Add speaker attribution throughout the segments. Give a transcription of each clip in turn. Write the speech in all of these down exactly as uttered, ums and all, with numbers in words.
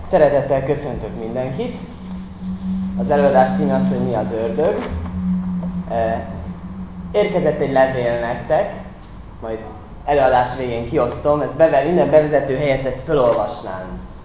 Speaker 1: Szeretettel köszöntök mindenkit. Az előadás címe az, hogy mi az ördög. Érkezett egy levél nektek, majd előadás végén kiosztom, ezt bevel, minden bevezető helyett ezt felolvasnám.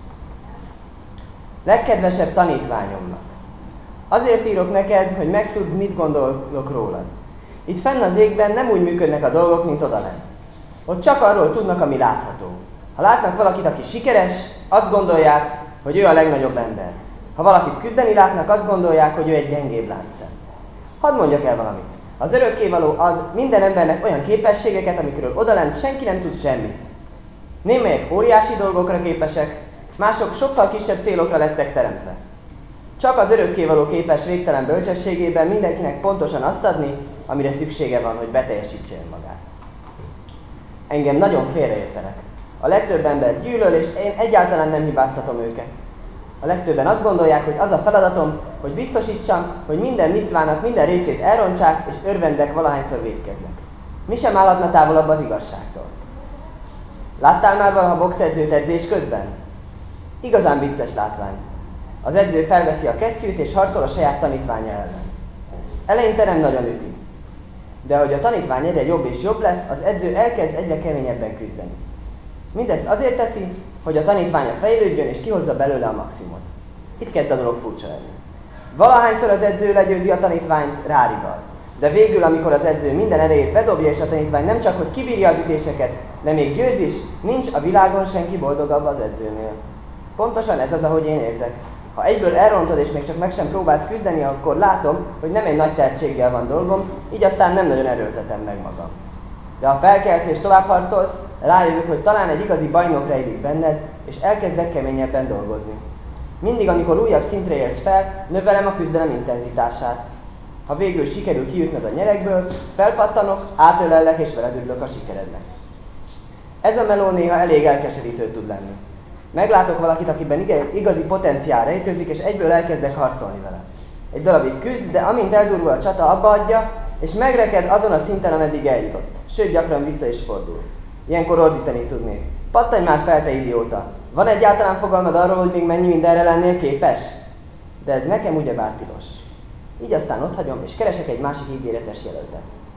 Speaker 1: Legkedvesebb tanítványomnak, azért írok neked, hogy megtudd, mit gondolok rólad. Itt fenn az égben nem úgy működnek a dolgok, mint odalent. Ott csak arról tudnak, ami látható. Ha látnak valakit, aki sikeres, azt gondolják, hogy ő a legnagyobb ember. Ha valakit küzdeni látnak, azt gondolják, hogy ő egy gyengébb láncszem. Hadd mondjak el valamit. Az örökkévaló ad minden embernek olyan képességeket, amikről odalent senki nem tud semmit. Némelyek óriási dolgokra képesek, mások sokkal kisebb célokra lettek teremtve. Csak az örökkévaló képes végtelen bölcsességében mindenkinek pontosan azt adni, amire szüksége van, hogy beteljesítse magát. Engem nagyon félreértenek. A legtöbb ember gyűlöl, és én egyáltalán nem hibáztatom őket. A legtöbben azt gondolják, hogy az a feladatom, hogy biztosítsam, hogy minden micvának minden részét elrontsák, és örvendek valahányszor vétkeznek. Mi sem állhatna távolabb az igazságtól. Láttál már valaha boxedzőt edzés közben? Igazán vicces látvány. Az edző felveszi a kesztyűt, és harcol a saját tanítványa ellen. Eleinte nem nagyon üti. De ahogy a tanítvány egyre jobb és jobb lesz, az edző elkezd egyre keményebben küzdeni. Mindezt azért teszi, hogy a tanítványa fejlődjön és kihozza belőle a maximumot. Itt kezd a dolog furcsa lenni. Valahányszor az edző legyőzi a tanítványt, rárival. De végül, amikor az edző minden erejét bedobja, és a tanítvány nem csak hogy kibírja az ütéseket, de még győz is, nincs a világon senki boldogabb az edzőnél. Pontosan ez az, ahogy én érzek. Ha egyből elrontod, és még csak meg sem próbálsz küzdeni, akkor látom, hogy nem egy nagy tehetséggel van dolgom, így aztán nem nagyon erőltetem meg magam. De ha felkelsz és tovább harcolsz, rájövök, hogy talán egy igazi bajnok rejlik benned, és elkezdek keményebben dolgozni. Mindig, amikor újabb szintre érsz fel, növelem a küzdelem intenzitását. Ha végül sikerül kijutnod a nyerekből, felpattanok, átölellek és veled örülök a sikerednek. Ez a meló néha elég elkeserítő tud lenni. Meglátok valakit, akiben igazi potenciál rejtőzik, és egyből elkezdek harcolni vele. Egy darabig küzd, de amint eldurul a csata, abba adja, és megreked azon a szinten, ameddig eljutott. Sőt, gyakran vissza is fordul. Ilyenkor ordítani tudnék. Pattanj már fel, te idióta! Van egyáltalán fogalmad arról, hogy még mennyi mindenre lennél képes? De ez nekem ugyebár tilos. Így aztán otthagyom, és keresek egy másik ígéretes jelöltet.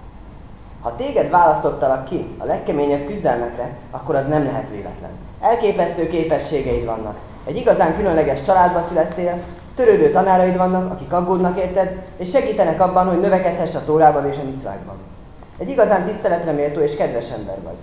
Speaker 1: Ha téged választottalak ki a legkeményebb küzdelmekre, akkor az nem lehet véletlen. Elképesztő képességeid vannak. Egy igazán különleges családba születtél, törődő tanáraid vannak, akik aggódnak érted, és segítenek abban, hogy növekedhess a tórában és a micvákban. Egy igazán tiszteletre méltó és kedves ember vagy.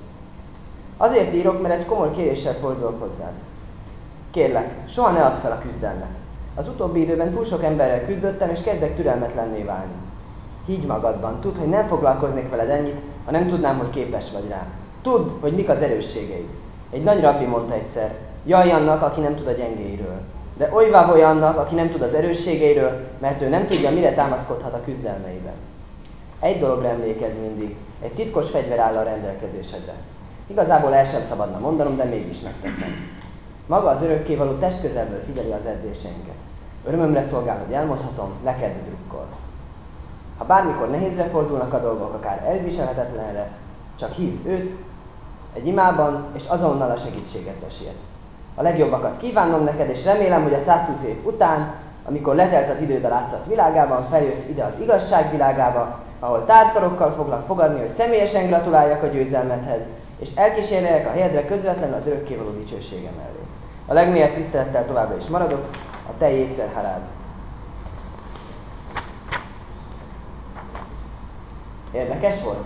Speaker 1: Azért írok, mert egy komoly kéréssel fordulok hozzád. Kérlek, soha ne add fel a küzdelmet. Az utóbbi időben túl sok emberrel küzdöttem, és kezdek türelmetlenné válni. Higgy magadban, tudd, hogy nem foglalkoznék veled ennyit, ha nem tudnám, hogy képes vagy rá. Tudd, hogy mik az erősségeid. Egy nagy rabbi mondta egyszer, jaj annak, aki nem tud a gyengéiről. De olyvávoj annak, aki nem tud az erősségeiről, mert ő nem tudja, mire támaszkodhat a küzdelmeiben. Egy dologra emlékezz mindig, egy titkos fegyver áll a rendelkezésedre. Igazából el sem szabadna mondanom, de mégis megteszem. Maga az örökkévaló testközelből figyeli az edzéseinket. Örömömre szolgál, hogy elmondhatom, neked drukkol. Ha bármikor nehézre fordulnak a dolgok, akár elviselhetetlenre, csak hívd őt egy imában, és azonnal a segítséget siet. A legjobbakat kívánom neked, és remélem, hogy a százhúsz év után, amikor letelt az időd a látszat világában, feljössz ide az igazság világába, ahol tártkarokkal foglak fogadni, hogy személyesen gratuláljak a győzelmedhez, és elkísérjelek a helyedre közvetlenül az örökkévaló dicsősége mellé. A legmélyebb tisztelettel továbbra is maradok, a te Jétszer Harád. Érdekes volt?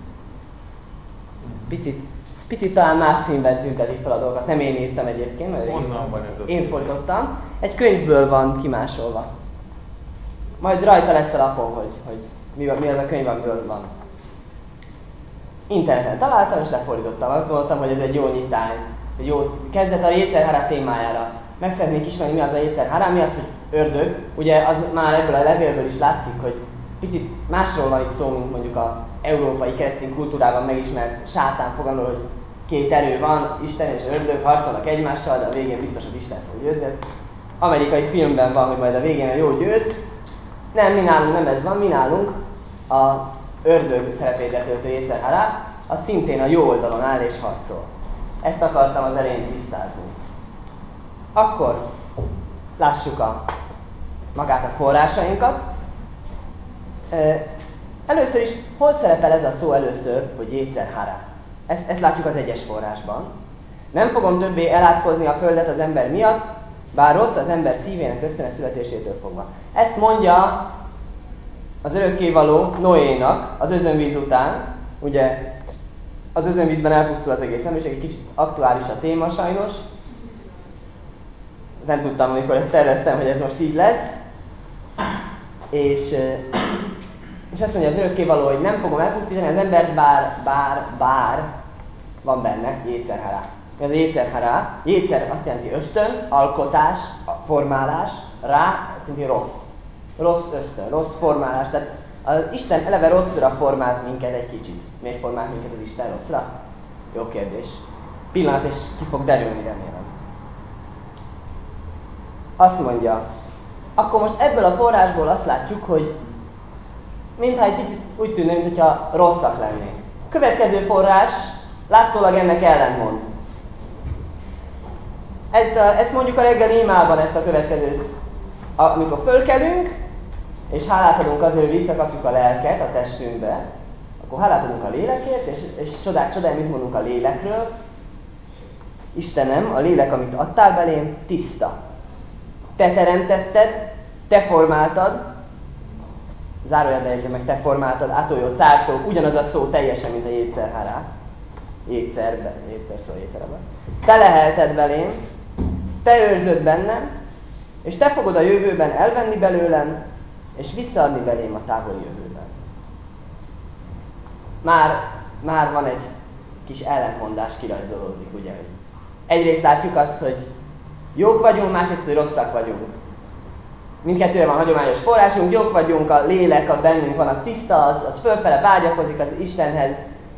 Speaker 1: Picit, picit talán más színben tüntetik fel a dolgokat. Nem én írtam egyébként, mert
Speaker 2: Honnan van ez az?
Speaker 1: Én fordítottam. Egy könyvből van kimásolva. Majd rajta lesz a lapon, hogy, hogy mi, mi az a könyv, amiből van. Interneten találtam, és lefordítottam. Azt gondoltam, hogy ez egy jó nyitány. Egy jó kezdet a Jétszer Harád témájára. Meg szeretnék ismerni, mi az a Jétszer Harád, mi az, hogy ördög. Ugye az már ebből a levélből is látszik, hogy picit másról van itt szó, mint mondjuk az európai keresztény kultúrában megismert sátán fogalomról, hogy két erő van, Isten és ördög, harcolnak egymással, de a végén biztos az Isten fog győzni. Ez amerikai filmben van, hogy majd a végén a jó győz. Nem, mi nálunk nem ez van, mi nálunk a ördög szerepét betöltő Jétszer Harád, az szintén a jó oldalon áll és harcol. Ezt akartam az elején tisztázni. Akkor lássuk a, magát a forrásainkat. Először is, hol szerepel ez a szó először, hogy Jétszer hara? Ezt, ezt látjuk az egyes forrásban. Nem fogom többé elátkozni a földet az ember miatt, bár rossz az ember szívének ösztöne születésétől fogva. Ezt mondja az örökkévaló Noénak az özönvíz után. Ugye az özönvízben elpusztul az egész ember, és egy kicsit aktuális a téma sajnos. Nem tudtam, amikor ezt terveztem, hogy ez most így lesz. És, és azt mondja az örökkévaló, hogy nem fogom elpusztítani az embert, bár, bár, bár van benne Jétszer hara. Ez a Jétszer hara. Jétszer azt jelenti ösztön, alkotás, formálás, rá azt jelenti rossz. Rossz ösztön, rossz formálás. Tehát az Isten eleve rosszra formált minket egy kicsit. Miért formált minket az Isten rosszra? Jó kérdés. Pillanat, és ki fog derülni, remélem. Azt mondja, akkor most ebből a forrásból azt látjuk, hogy mintha egy picit úgy tűnne, mintha rosszak lennénk. A következő forrás látszólag ennek ellentmond. Ezt, a, ezt mondjuk a reggeli imában, ezt a következőt. Amikor fölkelünk, és hálát adunk azért, hogy visszakapjuk a lelket a testünkbe, akkor hálát adunk a lélekért, és, és csodák, csodák, mit mondunk a lélekről. Istenem, a lélek, amit adtál belém, tiszta. Te teremtetted, te formáltad, zárójelben jegyzem meg, te formáltad, átoljó, cártó, ugyanaz a szó teljesen, mint a Jétszer hara. Jétszerben, Jétszer szó Jétszerben. Te lehelted belém, te őrzöd bennem, és te fogod a jövőben elvenni belőlem, és visszaadni belém a távoli jövőben. Már, már van egy kis ellentmondás kirajzolódik, ugye? Egyrészt látjuk azt, hogy jók vagyunk, másrészt, hogy rosszak vagyunk. Mindkettőre van hagyományos forrásunk, jók vagyunk, a lélek, a bennünk van, az tiszta, az, az fölfele vágyakozik az Istenhez.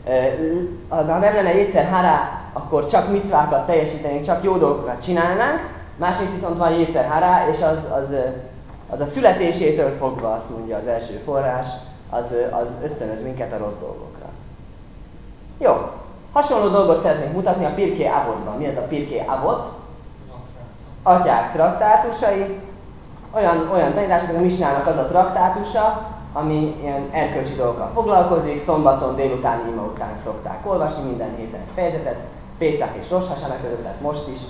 Speaker 1: Ha nem lenne Jétszer hara, akkor csak micvákat teljesítenénk, csak jó dolgokat csinálnánk. Másrészt viszont van Jétszer hara, és az, az, az a születésétől fogva, azt mondja az első forrás, az, az ösztönöz minket a rossz dolgokra. Jó. Hasonló dolgot szeretnék mutatni a Pirkei Avotban. Mi ez a Pirkei Avot? Atyák traktátusai. Olyan, olyan tanítások, hogy a Misnának az a traktátusa, ami ilyen erkölcsi dolgokkal foglalkozik. Szombaton délután, ima után szokták olvasni, minden héten egy fejezetet. Pészák és Rosh Hashanah között, tehát most is.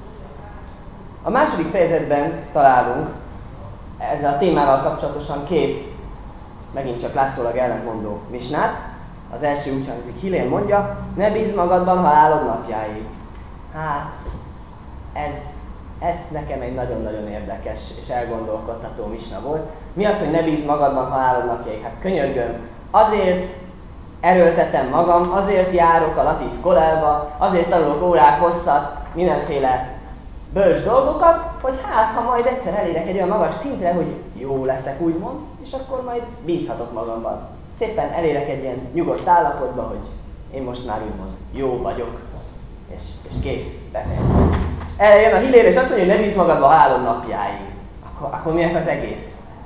Speaker 1: A második fejezetben találunk ezzel a témával kapcsolatosan két, megint csak látszólag ellentmondó misnát. Az első úgy hangzik, Hillel mondja, ne bízz magadban halálod napjáig. Hát, ez, ez nekem egy nagyon-nagyon érdekes és elgondolkodtató misna volt. Mi az, hogy ne bízz magadban halálod napjáig? Hát könyörgöm, azért erőltetem magam, azért járok a Latív Kollelba, azért tanulok órák hosszat, mindenféle bölcs dolgokat, hogy hát, ha majd egyszer elérek egy olyan magas szintre, hogy jó leszek, úgymond, és akkor majd bízhatok magamban. Szépen elérek egy ilyen nyugodt állapotba, hogy én most már úgymond jó vagyok, és, és kész, befejezem. Erre jön a Hillel, és azt mondja, hogy ne bízz magadba halálod napjáig. Akkor, akkor minek az egész?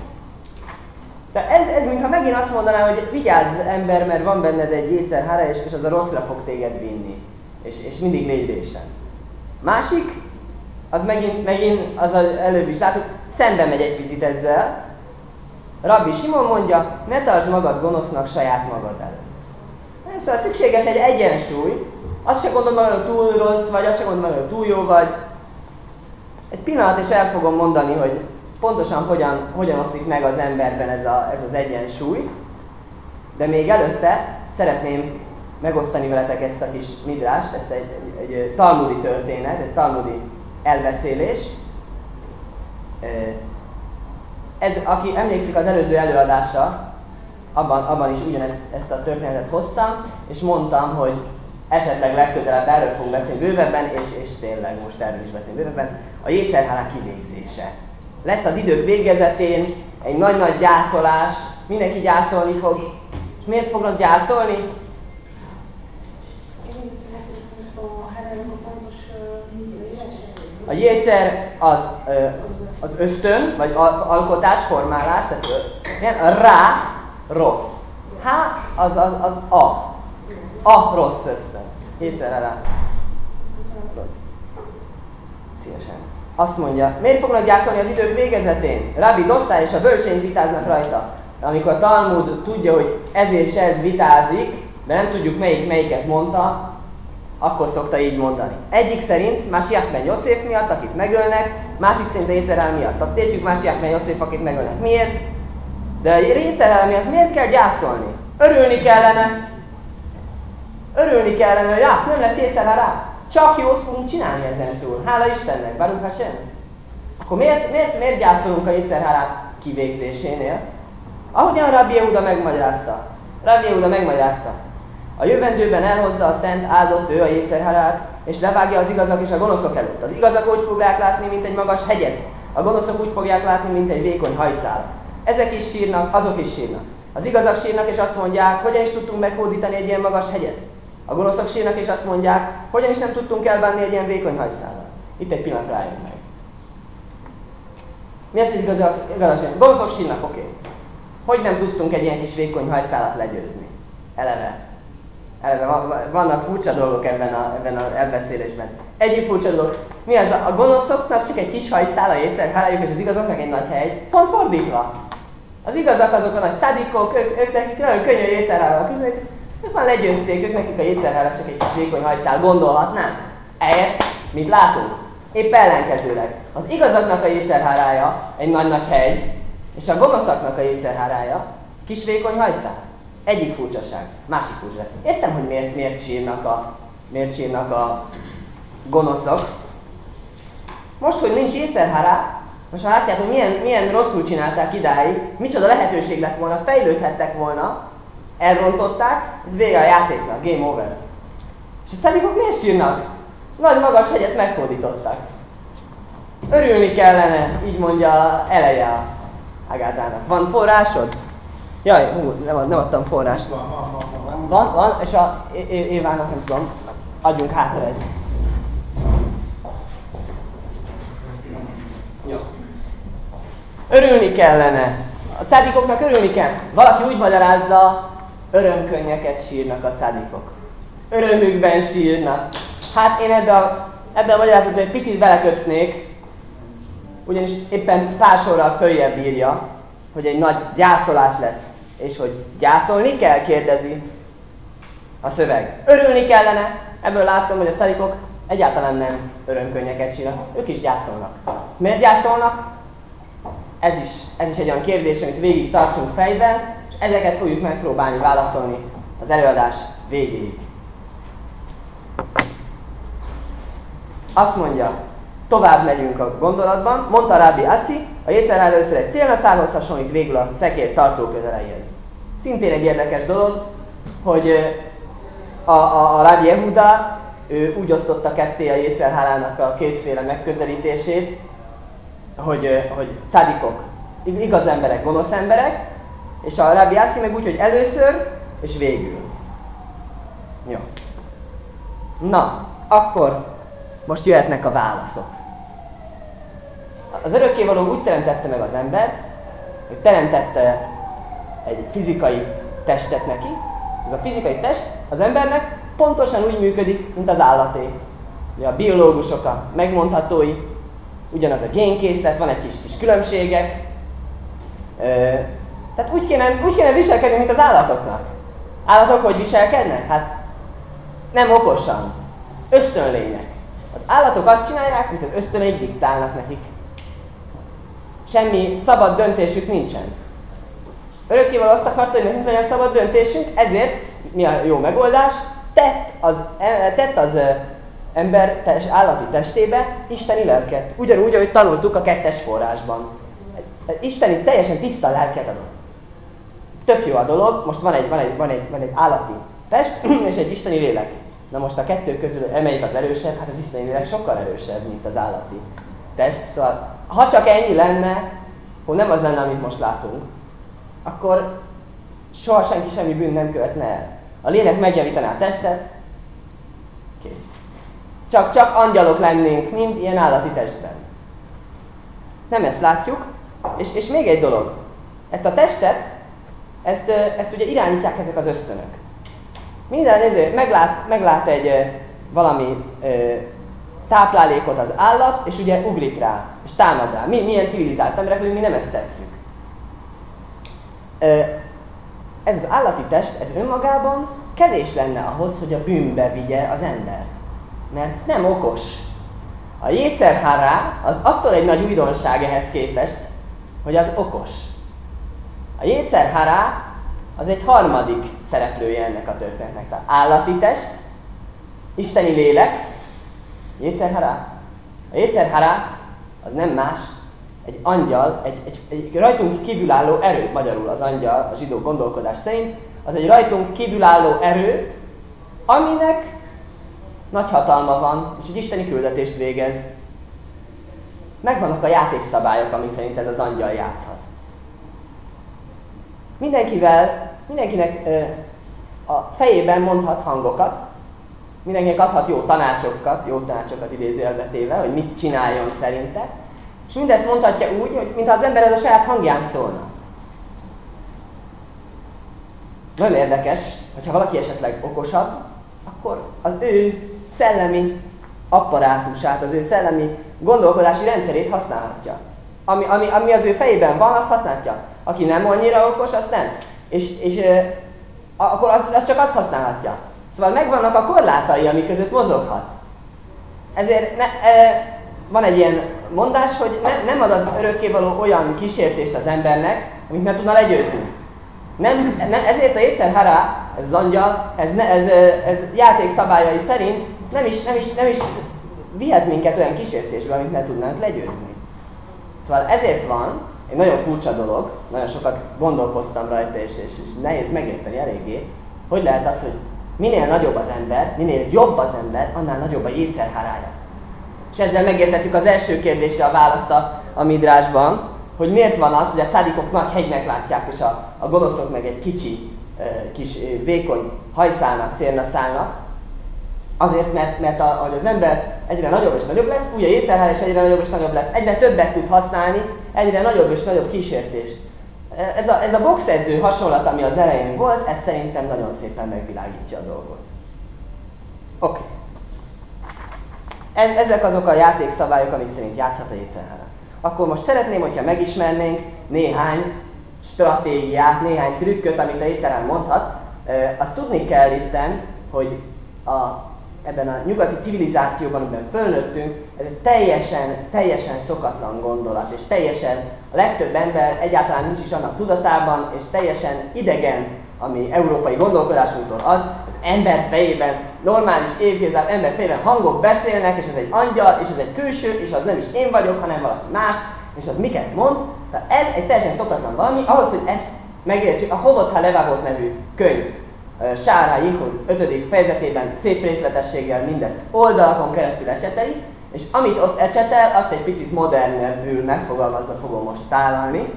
Speaker 1: Szóval ez, ez mintha megint azt mondaná, hogy vigyázz ember, mert van benned egy Jétszer hara, és, és az a rosszra fog téged vinni. És, és mindig légy résen. Másik, az megint, megint az előbb is láttuk, szembe megy egy picit ezzel. Rabbi Simon mondja, ne tartsd magad gonosznak saját magad előtt. Szóval szükséges egy egyensúly. Azt se gondolom, hogy túl rossz vagy, azt se gondolom, hogy túl jó vagy. Egy pillanat, és el fogom mondani, hogy pontosan hogyan, hogyan oszlik meg az emberben ez, a, ez az egyensúly. De még előtte szeretném megosztani veletek ezt a kis midrást, ezt egy, egy, egy talmudi történet, egy talmudi elbeszélés. Ez, aki emlékszik az előző előadásra, abban, abban is ugyanezt ezt a történetet hoztam, és mondtam, hogy esetleg legközelebb erről fogunk beszélni bővebben, és, és tényleg most erről is beszélni bővebben, a Jétszer hara kivégzése. Lesz az idők végezetén egy nagy-nagy gyászolás, mindenki gyászolni fog. És miért fognak gyászolni? A Jétszer az, az ösztön, vagy alkotás, formálás, tehát a rá rossz. H az, az, az a. A rossz ösztön. Jétszer rá. Szívesen. azt mondja, miért fognak gyászolni az idők végezetén? Rabbi Dosszá és a bölcsény vitáznak rajta. Amikor a Talmud tudja, hogy ez és ez vitázik, de nem tudjuk melyik melyiket mondta, akkor szokta így mondani. Egyik szerint Másiach ben József miatt, akit megölnek, másik szerint a Jézer el miatt. Azt értjük Másiach ben József, akit megölnek. Miért? De a Jézer el miatt miért kell gyászolni? Örülni kellene. Örülni kellene, hogy hát nem lesz Jézer rá. Csak jót fogunk csinálni ezentúl. Hála Istennek, Baruch Hashem. Akkor miért, miért, miért gyászolunk a Jézer Hará kivégzésénél? Ahogyan Rabbi Jehuda megmagyarázta. Rabbi Jehuda megmagyarázta. A jövendőben elhozza a szent áldott ő a Jézer Harát, és levágja az igazak és a gonoszok előtt. Az igazak úgy fogják látni, mint egy magas hegyet. A gonoszok úgy fogják látni, mint egy vékony hajszál. Ezek is sírnak, azok is sírnak. Az igazak sírnak, és azt mondják, hogyan is tudtunk meghódítani egy ilyen magas hegyet. A gonoszok sírnak, és azt mondják, hogyan is nem tudtunk elbánni egy ilyen vékony hajszállal. Itt egy pillanat rájön meg. Mi az, hogy igazak? igazak? Gonoszok sírnak, oké. Okay. Hogy nem tudtunk egy ilyen kis vékony hajszálat legyőzni? Eleve. Eleve vannak furcsa dolgok ebben a, ebben a elbeszélésben. Egyik furcsa dolog. Mi az? A gonoszoknak csak egy kis hajszál a Jézer Harájuk, és az igazoknak egy nagy hegy. Pont fordítva. Az igazak azok a nagy cadikok, ők, ők nekik nagyon könnyű a Jézer Harával küzdeni. Ők már legyőzték, ők nekik a Jézer Hará csak egy kis vékony hajszál, gondolhatnám. Ehelyett, mit látunk? Épp ellenkezőleg. Az igazaknak a Jézer Harája egy nagy-nagy hegy, és a gonoszaknak a Jézer Harája kis vékony hajszál. Egyik furcsaság, másik furcsaság. Értem, hogy miért, miért, sírnak a, miért sírnak a gonoszok. Most, hogy nincs Jézer Hará, most már látják, hogy milyen, milyen rosszul csinálták idáig, micsoda lehetőség lett volna, fejlődhettek volna, elrontották, vége a játéknak, game over. És a cadikok miért sírnak? Nagy magas hegyet meghódítottak. Örülni kellene, így mondja eleje a Hagádának. Van forrásod? Jaj, hú, nem, nem adtam forrást. Van, van, van. Van, van, és a Évának nem tudom, adjunk hátra egy. Jó. Örülni kellene. A cádikoknak örülni kell. Valaki úgy magyarázza, örömkönnyeket sírnak a cádikok. Örömükben sírnak. Hát én ebbe a, ebbe a magyarázatban egy picit belekötnék, ugyanis éppen pár sorral följebb írja, hogy egy nagy gyászolás lesz. És hogy gyászolni kell, kérdezi a szöveg. Örülni kellene, ebből láttam, hogy a cadikok egyáltalán nem örömkönnyeket sírnak. Ők is gyászolnak. Miért gyászolnak? Ez is, ez is egy olyan kérdés, amit végig tartsunk fejben, és ezeket fogjuk megpróbálni válaszolni az előadás végéig. Azt mondja, tovább megyünk a gondolatban, mondta Rabbi Assi, a Jézer Hará először egy célnaszálhoz hasonlít, végül a szekér tartóközeleihez. Szintén egy érdekes dolog, hogy a, a, a Rabbi Jehuda ő úgy osztotta ketté a Jézer Harának a kétféle megközelítését, hogy, hogy cadikok, igaz emberek, gonosz emberek, és a Rabbi Assi meg úgy, hogy először és végül. Jó. Na, akkor most jöhetnek a válaszok. Az örökkévaló úgy teremtette meg az embert, hogy teremtette egy fizikai testet neki. Ez a fizikai test az embernek pontosan úgy működik, mint az állaté. Ugye a biológusok a megmondhatói, ugyanaz a génkészlet, van egy kis, kis különbségek. Tehát úgy kéne, úgy kéne viselkedni, mint az állatoknak. Állatok hogy viselkednek? Hát nem okosan. Ösztönlények. Az állatok azt csinálják, mint az ösztöneik diktálnak nekik. Semmi szabad döntésük nincsen. Örökkévaló azt akarta, hogy nekünk legyen szabad döntésünk, ezért mi a jó megoldás? Tett az, tett az ember test, állati testébe isteni lelket. Ugyanúgy, ahogy tanultuk a kettes forrásban. Isteni teljesen tiszta lelket adott. Tök jó a dolog, most van egy, van egy, van egy, van egy állati test és egy isteni lélek. Na most a kettő közül melyik az erősebb? Hát az isteni lélek sokkal erősebb, mint az állati test. Szóval, ha csak ennyi lenne, hogy nem az lenne, amit most látunk, akkor soha senki semmi bűn nem követne el. A lélek megjavítaná a testet, kész. Csak, csak angyalok lennénk, mind ilyen állati testben. Nem ezt látjuk, és, és még egy dolog. Ezt a testet, ezt, ezt ugye irányítják ezek az ösztönök. Minden ezért meglát, meglát egy valami táplálékot az állat, és ugye ugrik rá, és támad rá. Mi, milyen civilizált emberek vagyunk, mi nem ezt tesszük. Ez az állati test, ez önmagában kevés lenne ahhoz, hogy a bűnbe vigye az embert. Mert nem okos. A Jécer hara az attól egy nagy újdonság ehhez képest, hogy az okos. A Jécer hara az egy harmadik szereplője ennek a történetnek. Szóval állati test, isteni lélek, Jécer hara. A Jécer hara az nem más, egy angyal, egy, egy, egy rajtunk kívülálló erő, magyarul az angyal, a zsidó gondolkodás szerint, az egy rajtunk kívülálló erő, aminek nagy hatalma van, és egy isteni küldetést végez. Megvannak a játékszabályok, ami szerint ez az angyal játszhat. Mindenkivel, mindenkinek ö, a fejében mondhat hangokat, mindenkinek adhat jó tanácsokat, jó tanácsokat idézőjelbe téve, hogy mit csináljon szerinte, és mindezt mondhatja úgy, hogy mintha az ember ez a saját hangján szólna. Nagyon érdekes, hogyha valaki esetleg okosabb, akkor az ő szellemi apparátusát, az ő szellemi gondolkodási rendszerét használhatja. Ami, ami, ami az ő fejében van, azt használhatja. Aki nem annyira okos, azt nem. És, és e, akkor az, az csak azt használhatja. Szóval megvannak a korlátai, amik között mozoghat. Ezért ne, e, van egy ilyen mondás, hogy ne, nem ad az örökkévaló olyan kísértést az embernek, amit nem tudna legyőzni. Nem, nem, ezért a Jécer hara, ez az angyal, ez, ne, ez, ez játék szabályai szerint nem is, nem, is, nem is vihet minket olyan kísértésbe, amit ne tudnánk legyőzni. Szóval ezért van egy nagyon furcsa dolog, nagyon sokat gondolkoztam rajta, és, és, és nehéz megérteni eléggé, hogy lehet az, hogy minél nagyobb az ember, minél jobb az ember, annál nagyobb a Jécer harája. És ezzel megértettük az első kérdésre a választ a, a midrásban, hogy miért van az, hogy a cádikok nagy hegynek látják, és a, a gonoszok meg egy kicsi, e, kis e, vékony hajszálnak, cérnaszálnak. Azért, mert, mert a, ahogy az ember egyre nagyobb és nagyobb lesz, úgy a Jécer hara is egyre nagyobb és nagyobb lesz. Egyre többet tud használni, egyre nagyobb és nagyobb kísértést. Ez a, ez a boxedző hasonlat, ami az elején volt, ez szerintem nagyon szépen megvilágítja a dolgot. Oké. Okay. Ezek azok a játékszabályok, amik szerint játszhat a Jécer hara. Akkor most szeretném, hogyha megismernénk néhány stratégiát, néhány trükköt, amit a Jécer hara mondhat. Azt tudni kell itten, hogy a, ebben a nyugati civilizációban, amiben fölnőttünk, ez egy teljesen, teljesen szokatlan gondolat, és teljesen a legtöbb ember egyáltalán nincs is annak tudatában, és teljesen idegen, ami európai gondolkodásunktól az, az ember fejében, normális évkézláb ember fejében hangok beszélnek, és ez egy angyal, és ez egy külső, és az nem is én vagyok, hanem valaki más, és az miket mond. Tehát ez egy teljesen szokatlan valami, ahhoz, hogy ezt megértsük, a Hovot HaLevavot nevű könyv Sára Yichud ötödik fejezetében szép részletességgel mindezt oldalakon keresztül ecseteli, és amit ott ecsetel, azt egy picit modernebbül megfogalmazva fogom most tálalni.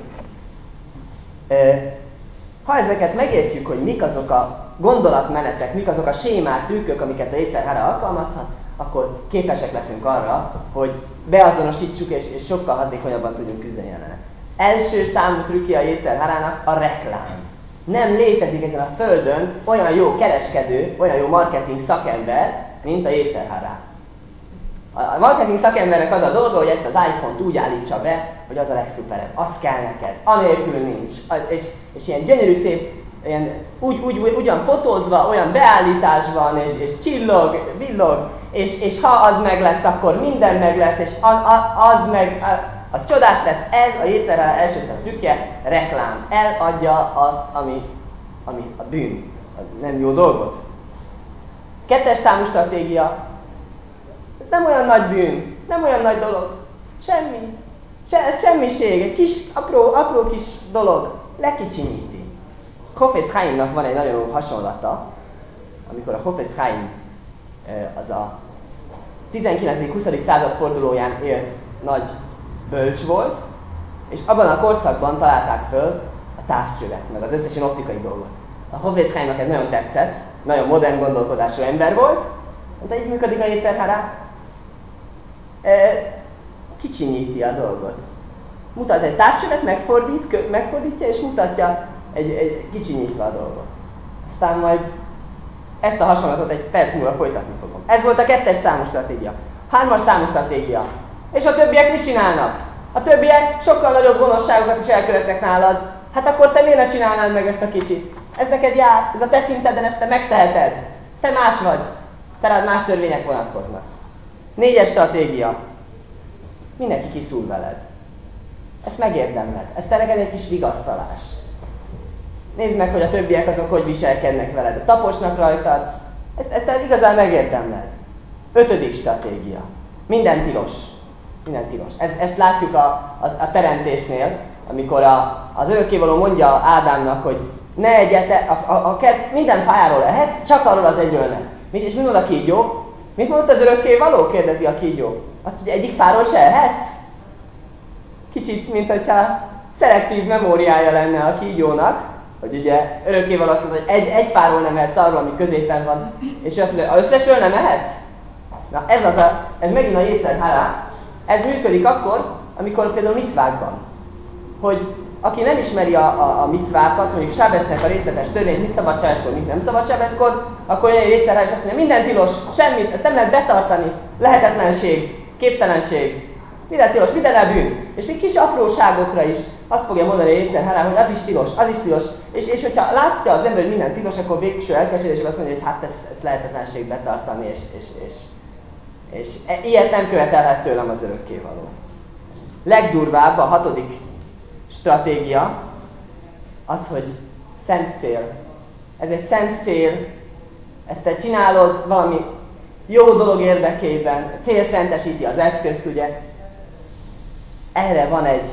Speaker 1: Ha ezeket megértjük, hogy mik azok a gondolatmenetek, mik azok a sémák, trükkök, amiket a Jécer hara alkalmazhat, akkor képesek leszünk arra, hogy beazonosítsuk és, és sokkal hatékonyabban tudjunk küzdeni ellene. Első számú trükkje a Jécer harának a reklám. Nem létezik ezen a földön olyan jó kereskedő, olyan jó marketing szakember, mint a Jécer hara. A marketing szakembernek az a dolga, hogy ezt az iPhone-t úgy állítsa be, hogy az a legszuperebb. Azt kell neked, anélkül nincs. És, és ilyen gyönyörű szép, ilyen, úgy, úgy, ugyan fotózva, olyan beállításban, és, és csillog, villog, és, és ha az meg lesz, akkor minden meg lesz, és a, a, az meg, a, az csodás lesz. Ez a Jécer hara első szem trükkje, reklám. Eladja azt, ami, ami a bűn, a nem jó dolgot. Kettes számú stratégia, nem olyan nagy bűn, nem olyan nagy dolog, semmi, se, ez semmiség, egy kis, apró, apró kis dolog, lekicsinyíti. Chofetz Chaimnak van egy nagyon jó hasonlata, amikor a Chofetz Chaim az a tizenkilencedik-huszadik század fordulóján élt nagy bölcs volt, és abban a korszakban találták föl a távcsövet, meg az összes ilyen optikai dolgot. A Chofetz Chaimnak ez nagyon tetszett, nagyon modern gondolkodású ember volt, mondta, így működik a Jécer hara. Kicsinyíti a dolgot. Mutat egy távcsövet, megfordít, megfordítja, és mutatja egy, egy kicsinyítve a dolgot. Aztán majd ezt a hasonlatot egy perc múlva folytatni fogom. Ez volt a kettes számú stratégia. Hármas számú stratégia. És a többiek mit csinálnak? A többiek sokkal nagyobb gonoszságokat is elkövetnek nálad. Hát akkor te miért ne csinálnád meg ezt a kicsit? Ez neked jár, ez a te szinteden, ezt te megteheted. Te más vagy. Te rád más törvények vonatkoznak. Négyes stratégia. Mindenki kiszúr veled. Ezt megérdemled. Ez te neked egy kis vigasztalás. Nézd meg, hogy a többiek azok hogy viselkednek veled. Taposnak rajtad. Ezt, ezt te igazán megérdemled. Ötödik stratégia. Minden tilos. Minden tilos. Ez, ezt látjuk a, a, a teremtésnél, amikor a, az örökkévaló mondja Ádámnak, hogy ne egyete, a, a, a, minden fájáról ehetsz, csak arról az egyről nem. Mit, és mit mond a kígyó? Mit mondott az örökkévaló? Kérdezi a kígyó. Azt ugye egyik fáról se ehetsz? Kicsit, mint hogyha szelektív memóriája lenne a kígyónak, hogy ugye örökkévaló azt mondja, hogy egy, egy fáról nem ehetsz arról, ami középen van, és ő azt mondja, az összesről nem ehetsz? Na ez az a, ez megint a jétszer hálá. Ez működik akkor, amikor például micvákban. Hogy aki nem ismeri a, a, a micvákat, mondjuk Sábesznek a részletes törvényt, mit szabad sábeszkor, mit nem szabad sábeszkor, akkor jön a jétszer hálá és azt mondja, minden tilos, semmit, ezt nem lehet betartani, lehetetlenség, képtelenség, minden tilos, minden elbűn. És még kis apróságokra is azt fogja mondani a jétszer hálá, hogy az is tilos, az is tilos. És, és hogyha látja az ember, hogy minden tilos, akkor végső elkeseredésben azt mondja, hogy hát ezt, ezt lehetetlenség betartani, és, és, és És ilyet nem követelhet tőlem az örökkévaló. Legdurvább, a hatodik stratégia az, hogy szent cél. Ez egy szent cél, ezt te csinálod valami jó dolog érdekében, cél szentesíti az eszközt, ugye. Erre van egy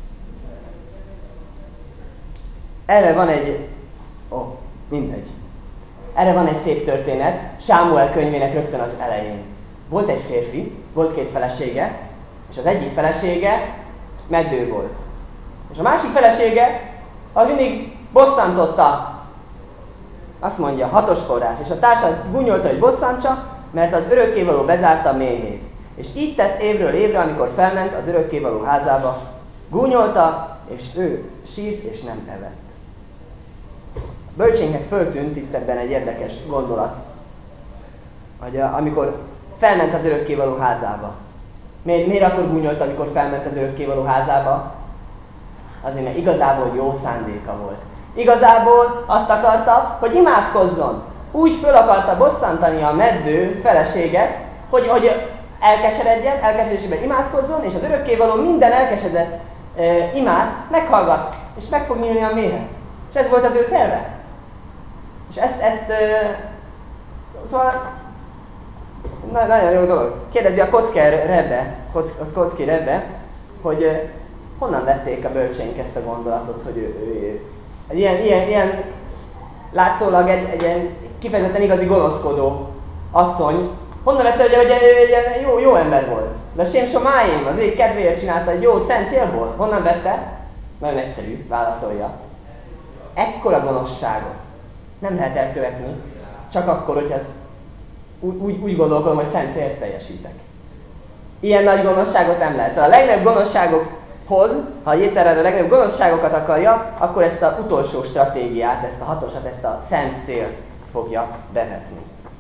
Speaker 1: erre van egy ó, oh, mindegy. Erre van egy szép történet, Sámuel könyvének rögtön az elején. Volt egy férfi, volt két felesége, és az egyik felesége meddő volt. És a másik felesége, az mindig bosszantotta, azt mondja, hatos forrás, és a társa gúnyolta, hogy bosszantsa, mert az örökkévaló bezárta a méhét. És így tett évről évre, amikor felment az örökkévaló házába, gúnyolta, és ő sírt, és nem evett. Bölcsénknek föltűnt itt ebben egy érdekes gondolat, hogy amikor felment az örökkévaló házába. Miért, miért akkor gúnyolt, amikor felment az örökkévaló házába? Azért, mert igazából jó szándéka volt. Igazából azt akarta, hogy imádkozzon. Úgy föl akarta bosszantani a meddő feleséget, hogy, hogy elkeseredjen, elkeseredésében imádkozzon, és az örökkévaló minden elkeseredett e, imád meghallgat, és meg fog nyílni a méhe. És ez volt az ő terve. És ezt, ezt e, szóval Na, nagyon jó dolog. Kérdezi a Kocker Rebbe, a Kocki Rebbe, hogy uh, honnan vették a bölcseink ezt a gondolatot, hogy ő, ő, ő egy ilyen, ilyen, ilyen látszólag egy, egy ilyen kifejezetten igazi gonoszkodó asszony, honnan vette, hogy, hogy egy, egy jó, jó ember volt. De a Sém Somáim az ég kedvéért csinálta egy jó szent célból. Honnan vette? Nagyon egyszerű, válaszolja. Ekkora gonoszságot nem lehet elkövetni, csak akkor, hogy ez Úgy, úgy gondolkodom, hogy szent célt teljesítek. Ilyen nagy gonoszságot nem lehet. Szóval a legnagyobb gonoszságokhoz, ha a jétszer a legnagyobb gonoszságokat akarja, akkor ezt az utolsó stratégiát, ezt a hatosat, ezt a szent célt fogja bevetni.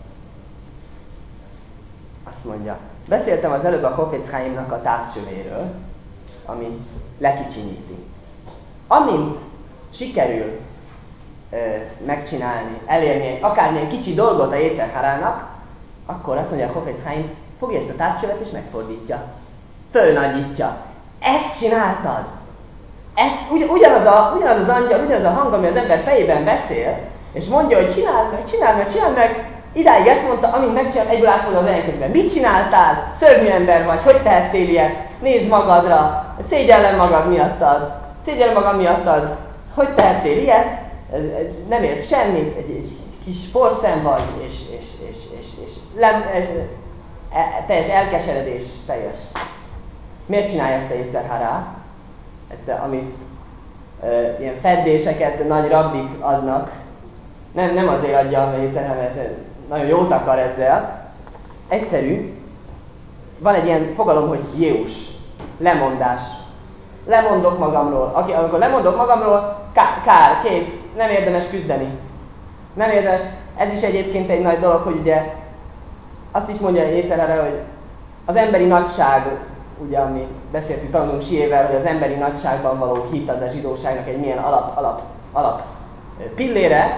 Speaker 1: Azt mondja, beszéltem az előbb a Chofetz Chaimnak a távcsövéről, ami lekicsinyíti. Amint sikerül ö, megcsinálni, elérni egy akármilyen kicsi dolgot a jétszer harának, akkor azt mondja a Chofetz Chaim, fogja ezt a távcsövet és megfordítja. Fölnagyítja. Ezt csináltad! Ezt, ugy, ugyanaz, a, ugyanaz az angyal, ugyanaz a hang, ami az ember fejében beszél, és mondja, hogy csináld meg, csináld meg, csináld meg. Idáig ezt mondta, amint megcsináld, egyből átfordul az elején közben. Mit csináltál? Szörnyű ember vagy, hogy tehettél ilyet? Nézd magadra, szégyellem magad miattad. Szégyellem magad miattad. Hogy tehettél ilyet? Nem érsz semmit, egy, egy kis porszem vagy, és, és, és, és, és lem, e, teljes elkeseredés, teljes. Miért csinálja ezt a jétszer hará? Ezt, amit e, ilyen feddéseket nagy rabbik adnak. Nem, nem azért adja a jétszer hará, mert nagyon jót akar ezzel. Egyszerű. Van egy ilyen fogalom, hogy jéus, lemondás. Lemondok magamról. Aki, amikor lemondok magamról, kár, kár, kész, nem érdemes küzdeni. Nem érdemes. Ez is egyébként egy nagy dolog, hogy ugye azt is mondja a jétszer hará, hogy az emberi nagyság, ugye, ami beszéltünk, tanulunk Siével, hogy az emberi nagyságban való hit az a zsidóságnak egy milyen alap, alap, alap pillére,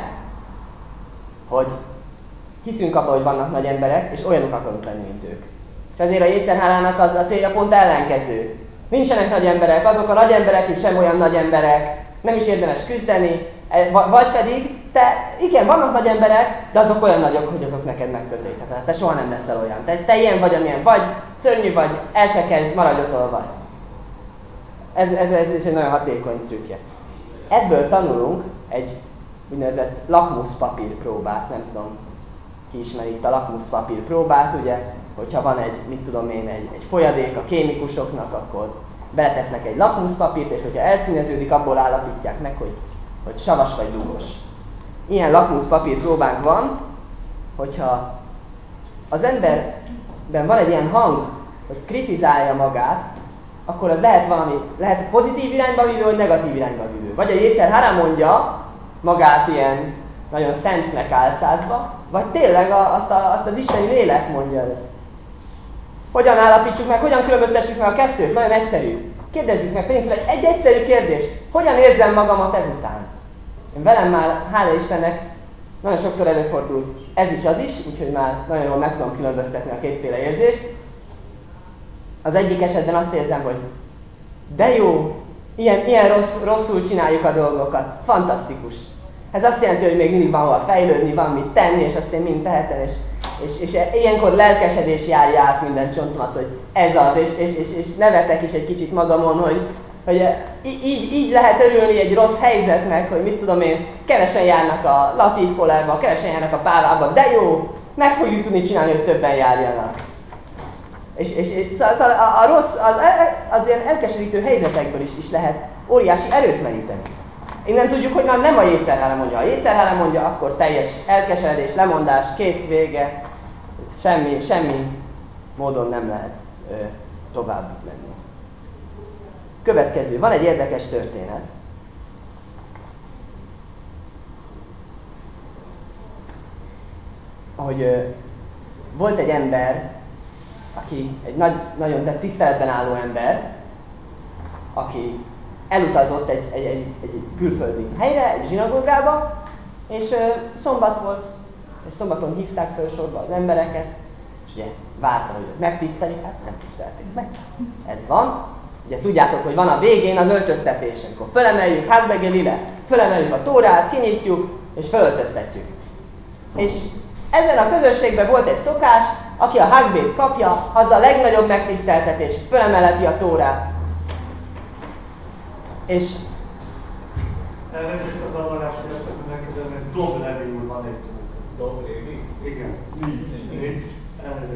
Speaker 1: hogy hiszünk abban, hogy vannak nagy emberek, és olyanok akarunk lenni, mint ők. És ezért a jétszerhálának az a célja pont ellenkező. Nincsenek nagy emberek, azok a nagy emberek is sem olyan nagy emberek, nem is érdemes küzdeni, vagy pedig, te, igen, vannak nagy emberek, de azok olyan nagyok, hogy azok neked megközelíthetetlenek. Te soha nem leszel olyan. Te, te ilyen vagy, amilyen vagy, szörnyű vagy, el se kezd, maradj ott, ahol vagy. Ez, ez, ez is egy nagyon hatékony trükkje. Ebből tanulunk egy úgynevezett lakmuszpapír próbát, nem tudom, ki ismeri itt a lakmuszpapír próbát, ugye, hogyha van egy, mit tudom én, egy, egy folyadék a kémikusoknak, akkor beletesznek egy lakmuszpapírt, és hogyha elszíneződik, abból állapítják meg, hogy, hogy savas vagy dugos. Ilyen lakmuszpapír próbánk van, hogyha az emberben van egy ilyen hang, hogy kritizálja magát, akkor az lehet valami, lehet pozitív irányba vívő, vagy negatív irányba vívő. Vagy a jétszerhárá mondja magát ilyen nagyon szentnek álcázva, vagy tényleg a, azt, a, azt az isteni lélek mondja el. Hogyan állapítsuk meg, hogyan különböztessük meg a kettőt? Nagyon egyszerű. Kérdezzük meg, tegyünk fel egy, egy egyszerű kérdést. Hogyan érzem magamat ezután? Én velem már, hála Istennek, nagyon sokszor előfordult ez is, az is, úgyhogy már nagyon jól meg tudom különböztetni a kétféle érzést. Az egyik esetben azt érzem, hogy de jó, ilyen, ilyen rossz, rosszul csináljuk a dolgokat. Fantasztikus. Ez azt jelenti, hogy még mindig van hol fejlődni, van mit tenni, és azt én mind tehetem, és, és, és ilyenkor lelkesedés járja át minden csontomat, hogy ez az, és, és, és, és nevetek is egy kicsit magamon, hogy, hogy így, így lehet örülni egy rossz helyzetnek, hogy mit tudom én, kevesen járnak a Latív Polárba, kevesen járnak a Pávába, de jó, meg fogjuk tudni csinálni, hogy többen járjanak. És, és, és a, a, a rossz, az, az ilyen elkeserítő helyzetekből is, is lehet óriási erőt meríteni. Innen tudjuk, hogy nem, nem a jétszerhárá mondja. Ha a jétszerhárá mondja, akkor teljes elkeseredés, lemondás, kész, vége. Semmi, semmi módon nem lehet ö, tovább menni. Következő. Van egy érdekes történet. Hogy ö, volt egy ember, aki egy nagy, nagyon tiszteletben álló ember, aki elutazott egy, egy, egy, egy külföldi helyre, egy zsinagógába, és ö, szombat volt, és szombaton hívták föl sorba az embereket, és ugye várta, hogy megtisztelik, hát nem tisztelték meg. Ez van. Ugye tudjátok, hogy van a végén az öltöztetés, amikor fölemeljük, hátbegelile, fölemeljük a tórát, kinyitjuk, és fölöltöztetjük. És ezen a közösségben volt egy szokás, aki a hágbét kapja, az a legnagyobb megtiszteltetés, fölemelheti a tórát. És
Speaker 2: elnézést az avarás, hogy ezt tudom megkérdezni, hogy Doblevi úr van egy. Doblevi? Igen. Nincs. Elnézést.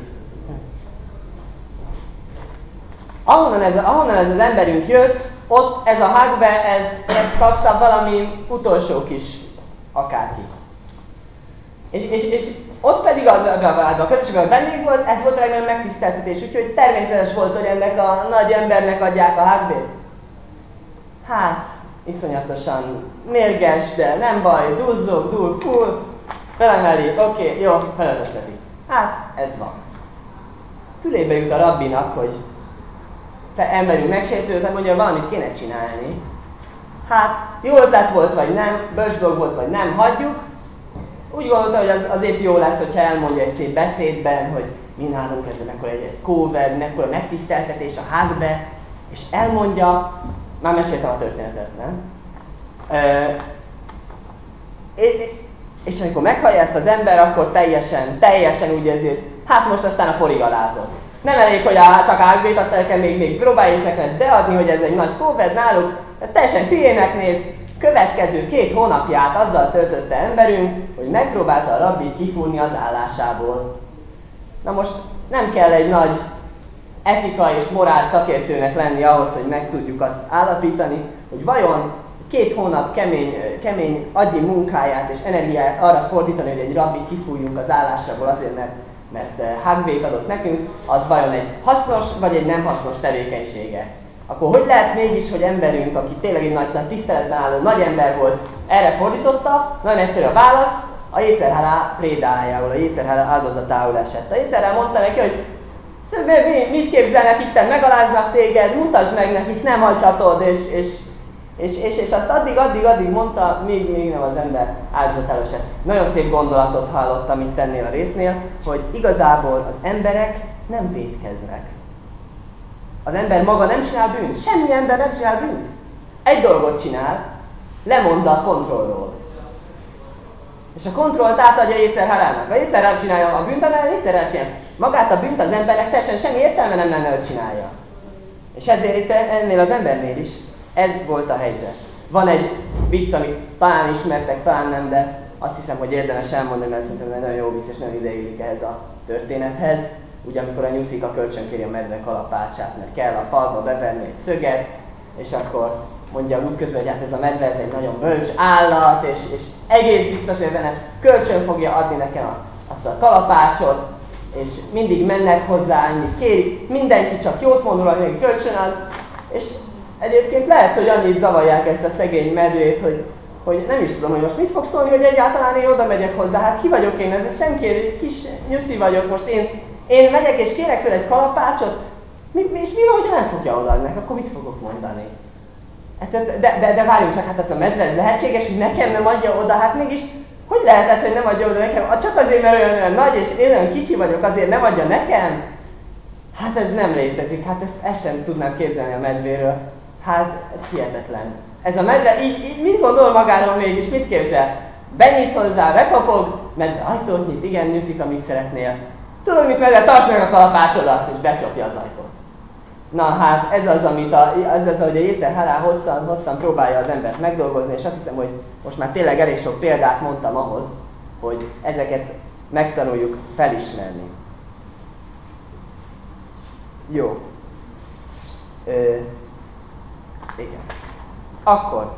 Speaker 1: Ahonnan ez, ahonnan ez az emberünk jött, ott ez a hágbe, ezt, ezt kapta valami utolsó kis akárki. És, és, és ott pedig az a, a közösségben a vendég volt, ez volt a legnagyobb megtiszteltetés, úgyhogy természetes volt, hogy ennek a nagy embernek adják a hágbét. Hát, iszonyatosan mérges, de nem baj, duzzog, dúl, full, felemeli, oké, okay, jó, felöltözteti. Hát, ez van. Fülébe jut a rabbinak, hogy emberünk megsértődött, mondja, valamit kéne csinálni. Hát, jó ötlet volt, vagy nem, bölcs dolog volt, vagy nem, hagyjuk. Úgy gondolta, hogy az, az épp jó lesz, hogyha elmondja egy szép beszédben, hogy mi nálunk ez mekkora egy, egy kóver, mekkora megtiszteltetés a hágbe, és elmondja, már meséltem a történetet, nem? E, és, és amikor meghallja ezt az ember, akkor teljesen, teljesen úgy érzi, hogy hát most aztán a porig alázott. Nem elég, hogy a, csak a hágbét adta nekem, még, még próbálja is nekem ezt beadni, hogy ez egy nagy kóver náluk, teljesen hülyének néz. Következő két hónapját azzal töltötte emberünk, hogy megpróbálta a rabbit kifúrni az állásából. Na most nem kell egy nagy etika és morál szakértőnek lenni ahhoz, hogy meg tudjuk azt állapítani, hogy vajon két hónap kemény, kemény agyi munkáját és energiáját arra fordítani, hogy egy rabbit kifújjunk az állásából azért, mert, mert hágbét adott nekünk, az vajon egy hasznos vagy egy nem hasznos tevékenysége. Akkor hogy lehet mégis, hogy emberünk, aki tényleg egy nagy, nagy tiszteletben álló nagy ember volt, erre fordította? Nagyon egyszerű a válasz, a jétszerhárá prédájául, a jétszerhárá áldozatául esett. A jétszerhárá mondta neki, hogy Mit képzelnek itten, megaláznak téged, mutasd meg nekik, nem hagyhatod, és, és, és, és, és azt addig, addig, addig mondta, még, még nem az ember áldozatáról sem. Nagyon szép gondolatot hallottam itt ennél a résznél, hogy igazából az emberek nem vétkeznek. Az ember maga nem csinál bűnt, semmi ember nem csinál bűnt. Egy dolgot csinál, lemond a kontrollról. És a kontrollt átadja a Jétszer Harának. A Jétszer Hará csinálja a bűnt, hanem a Jétszer Hará csinálja. Magát a bűnt az embernek teljesen semmi értelme nem lenne, hogy csinálja. És ezért itt ennél az embernél is ez volt a helyzet. Van egy vicc, amit talán ismertek, talán nem, de azt hiszem, hogy érdemes elmondani, mert szerintem egy nagyon jó vicc, és nagyon ideillik ehhez a történethez. Ugye amikor a nyuszika kölcsönkéri a medve kalapácsát, mert kell a falba bevenni egy szöget, és akkor mondja útközben, hogy hát ez a medve, ez egy nagyon bölcs állat, és, és egész biztos, hogy benne kölcsön fogja adni nekem a, azt a kalapácsot, és mindig mennek hozzá, annyit kérik, mindenki csak jót mond róla, mindenki kölcsön ad, és egyébként lehet, hogy annyit zavarják ezt a szegény medvét, hogy, hogy nem is tudom, hogy most mit fog szólni, hogy egyáltalán én oda megyek hozzá, hát ki vagyok én, ez senki, egy kis nyuszi vagyok, most én, én megyek és kérek tőle egy kalapácsot, mi, és mi van, hogyha nem fogja odaadni, akkor mit fogok mondani? De, de, de várjunk csak, hát ez a medve, ez lehetséges, hogy nekem nem adja oda, hát mégis, hogy lehet ez, hogy nem adja oda nekem? Csak azért, mert olyan, olyan nagy, és én olyan kicsi vagyok, azért nem adja nekem? Hát ez nem létezik, hát ezt, ezt sem tudnám képzelni a medvéről. Hát ez hihetetlen. Ez a medve, így, így mit gondol magáról mégis, mit képzel? Benyit hozzá, bekapog, medve ajtót nyit, igen, nyuszik, amit szeretnél. Tudod mit, medve, tartsd meg a kalapácsodat, és becsapja az ajtót. Na hát ez az, amit a, ez az, hogy a Jétszer Hará hosszan, hosszan próbálja az embert megdolgozni, és azt hiszem, hogy most már tényleg elég sok példát mondtam ahhoz, hogy ezeket megtanuljuk felismerni. Jó. Ö, igen. Akkor.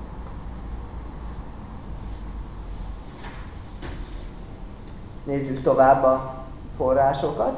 Speaker 1: Nézzük tovább a forrásokat.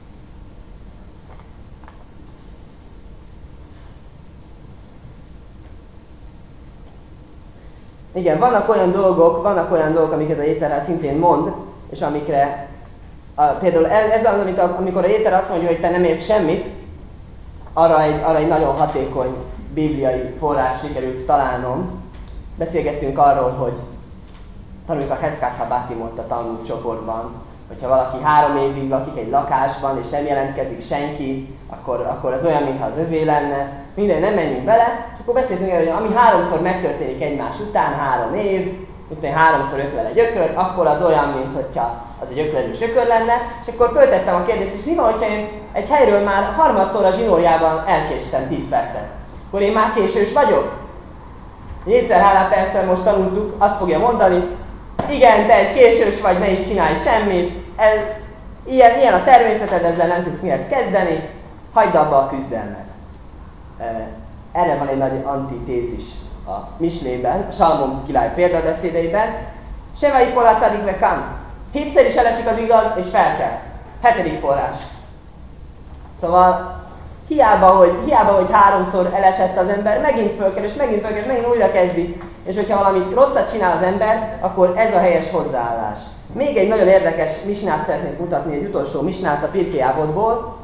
Speaker 1: Igen, vannak olyan dolgok, vannak olyan dolgok, amiket a Jétszer Hará szintén mond, és amikre, a, például ez az, amit a, amikor a Jétszer azt mondja, hogy te nem érsz semmit, arra egy, arra egy nagyon hatékony bibliai forrás sikerült találnom. Beszélgettünk arról, hogy tanuljuk a Heszkász Habátimot a Talmud csoportban, hogyha valaki három évig lakik egy lakásban, és nem jelentkezik senki, akkor, akkor az olyan, mintha az övé lenne. Minden, nem menjünk bele, és akkor beszéltünk el, hogy ami háromszor megtörténik egymás után, három év, utána háromszor ökvel egy ökör, akkor az olyan, mint hogyha az egy öklenős ökör lenne, és akkor föltettem a kérdést, és mi van, hogyha én egy helyről már harmadszor a zsinórjában elkéstem tíz percet? Akkor én már késős vagyok? Jétszer Hará persze most tanultuk, azt fogja mondani, igen, te egy késős vagy, ne is csinálj semmit, ez, ilyen, ilyen a természeted, ezzel nem tudsz mihez kezdeni, hagyd abba a küzdelmet. Erre van egy nagy antitézis a Mislében, a Salmon király példabeszédeiben. Sevai polácadik ve kam. Hétszer is elesik az igaz, és fel kell. Hetedik forrás. Szóval hiába hogy, hiába, hogy háromszor elesett az ember, megint fölkel, és megint fölkel, és megint újra kezdi. És hogyha valamit rosszat csinál az ember, akkor ez a helyes hozzáállás. Még egy nagyon érdekes misnát szeretnék mutatni, egy utolsó misnát a Pirkei Avotból,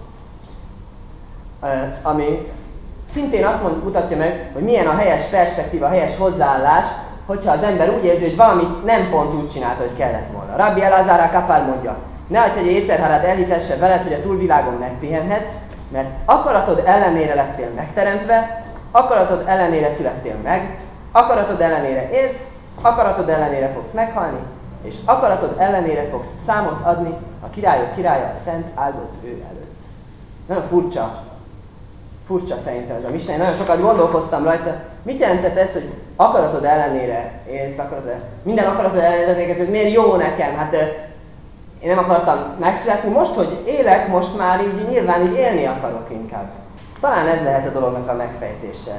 Speaker 1: ami szintén azt mond, mutatja meg, hogy milyen a helyes perspektíva, a helyes hozzáállás, hogyha az ember úgy érzi, hogy valamit nem pont úgy csinálta, hogy kellett volna. Rabbi Elazar a-Kapár mondja, ne hagyd, hogy a Jétszer Harát elhitesse veled, hogy a túlvilágon megpihenhetsz, mert akaratod ellenére lettél megteremtve, akaratod ellenére születtél meg, akaratod ellenére élsz, akaratod ellenére fogsz meghalni, és akaratod ellenére fogsz számot adni a királyok királya, a szent áldott ő előtt. Nagyon furcsa. Furcsa szerintem ez a misna. Én nagyon sokat gondolkoztam rajta. Mit jelentett ez, hogy akaratod ellenére élsz, akaratod, minden akaratod ellenére, hogy miért jó nekem? Hát én nem akartam megszületni. Most, hogy élek, most már így nyilván így élni akarok inkább. Talán ez lehet a dolognak a megfejtése.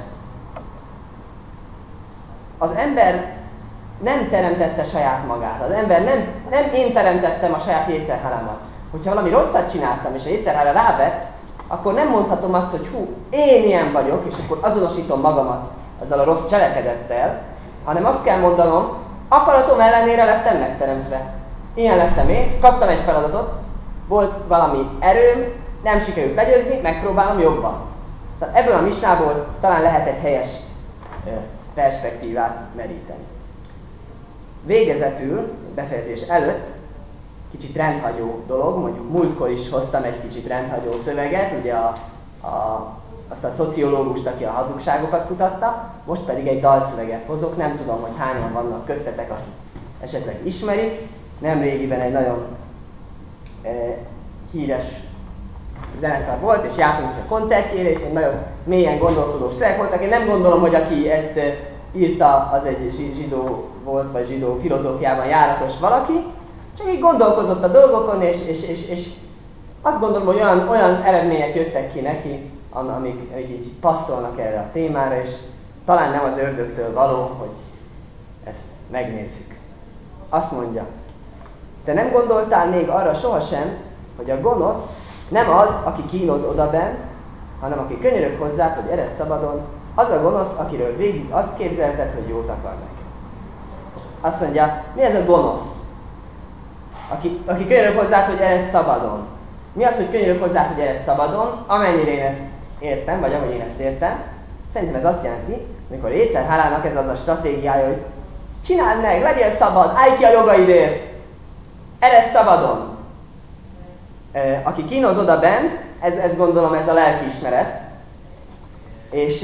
Speaker 1: Az ember nem teremtette saját magát. Az ember nem, nem én teremtettem a saját Jétszer Harámat. Hogyha valami rosszat csináltam, és a Jétszer Hará rávett, akkor nem mondhatom azt, hogy hú, én ilyen vagyok, és akkor azonosítom magamat azzal a rossz cselekedettel, hanem azt kell mondanom, akaratom ellenére lettem megteremtve. Ilyen lettem én, kaptam egy feladatot, volt valami erőm, nem sikerült legyőzni, megpróbálom jobban. Tehát ebből a misnából talán lehet egy helyes perspektívát meríteni. Végezetül, befejezés előtt, kicsit rendhagyó dolog, mondjuk múltkor is hoztam egy kicsit rendhagyó szöveget, ugye a, a, azt a szociológust, aki a hazugságokat kutatta, most pedig egy dalszöveget hozok, nem tudom, hogy hányan vannak köztetek, akik esetleg ismerik. Nemrégiben egy nagyon e, híres zenekar volt, és jártunk is a koncertjére, és egy nagyon mélyen gondolkodó szöveg voltak. Én nem gondolom, hogy aki ezt e, írta, az egy zsidó volt, vagy zsidó filozófiában járatos valaki, csak így gondolkozott a dolgokon, és, és, és, és azt gondolom, hogy olyan, olyan eredmények jöttek ki neki, amik, amik így passzolnak erre a témára, és talán nem az ördögtől való, hogy ezt megnézzük. Azt mondja, te nem gondoltál még arra sohasem, hogy a gonosz nem az, aki kínoz odabenn, hanem aki könyörög hozzád, hogy eressz szabadon, az a gonosz, akiről végig azt képzelted, hogy jót akar neked. Azt mondja, mi ez a gonosz? Aki, aki könyörög hozzád, hogy eressz szabadon. Mi az, hogy könyörög hozzád, hogy eressz szabadon? Amennyire én ezt értem, vagy ahogy én ezt értem, szerintem ez azt jelenti, amikor Jézer hálának ez az a stratégiája, hogy csináld meg, legyél szabad, állj ki a jogaidért, eressz szabadon. E, aki kínoz oda bent, ez, ez gondolom ez a lelkiismeret, és,